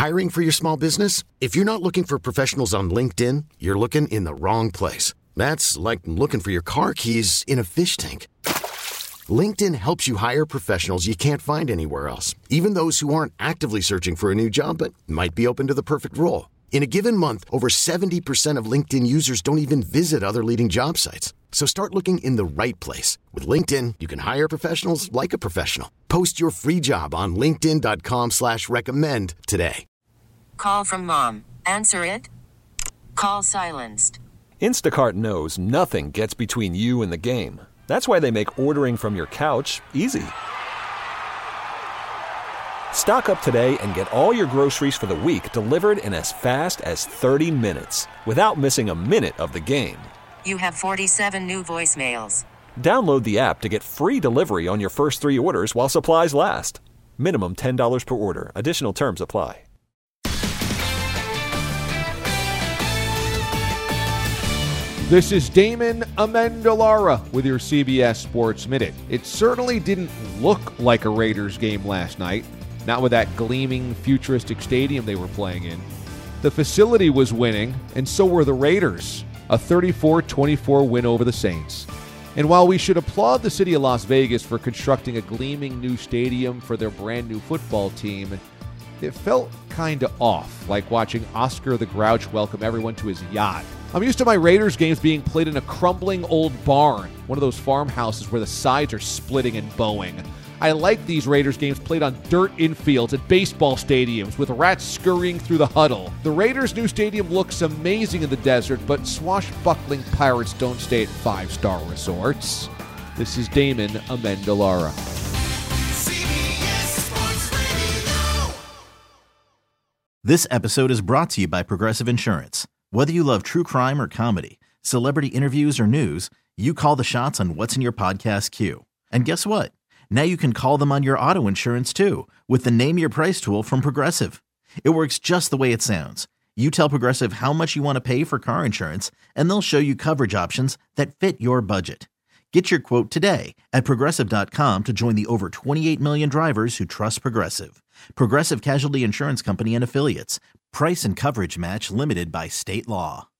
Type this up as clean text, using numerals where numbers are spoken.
Hiring for your small business? If you're not looking for professionals on LinkedIn, you're looking in the wrong place. That's like looking for your car keys in a fish tank. LinkedIn helps you hire professionals you can't find anywhere else, even those who aren't actively searching for a new job but might be open to the perfect role. In a given month, over 70% of LinkedIn users don't even visit other leading job sites. So start looking in the right place. With LinkedIn, you can hire professionals like a professional. Post your free job on linkedin.com/recommend today. Call from mom. Answer it. Call silenced. Instacart knows nothing gets between you and the game. That's why they make ordering from your couch easy. Stock up today and get all your groceries for the week delivered in as fast as 30 minutes without missing a minute of the game. You have 47 new voicemails. Download the app to get free delivery on your first 3 orders while supplies last. Minimum $10 per order. Additional terms apply. This is Damon Amendolara with your CBS Sports Minute. It certainly didn't look like a Raiders game last night, not with that gleaming futuristic stadium they were playing in. The facility was winning, and so were the Raiders, a 34-24 win over the Saints. And while we should applaud the city of Las Vegas for constructing a gleaming new stadium for their brand new football team, it felt kind of off, like watching Oscar the Grouch welcome everyone to his yacht. I'm used to my Raiders games being played in a crumbling old barn, one of those farmhouses where the sides are splitting and bowing. I like these Raiders games played on dirt infields at baseball stadiums with rats scurrying through the huddle. The Raiders' new stadium looks amazing in the desert, but swashbuckling pirates don't stay at 5-star resorts. This is Damon Amendolara. This episode is brought to you by Progressive Insurance. Whether you love true crime or comedy, celebrity interviews or news, you call the shots on what's in your podcast queue. And guess what? Now you can call them on your auto insurance too with the Name Your Price tool from Progressive. It works just the way it sounds. You tell Progressive how much you want to pay for car insurance, and they'll show you coverage options that fit your budget. Get your quote today at Progressive.com to join the over 28 million drivers who trust Progressive. Progressive Casualty Insurance Company and Affiliates. Price and coverage match limited by state law.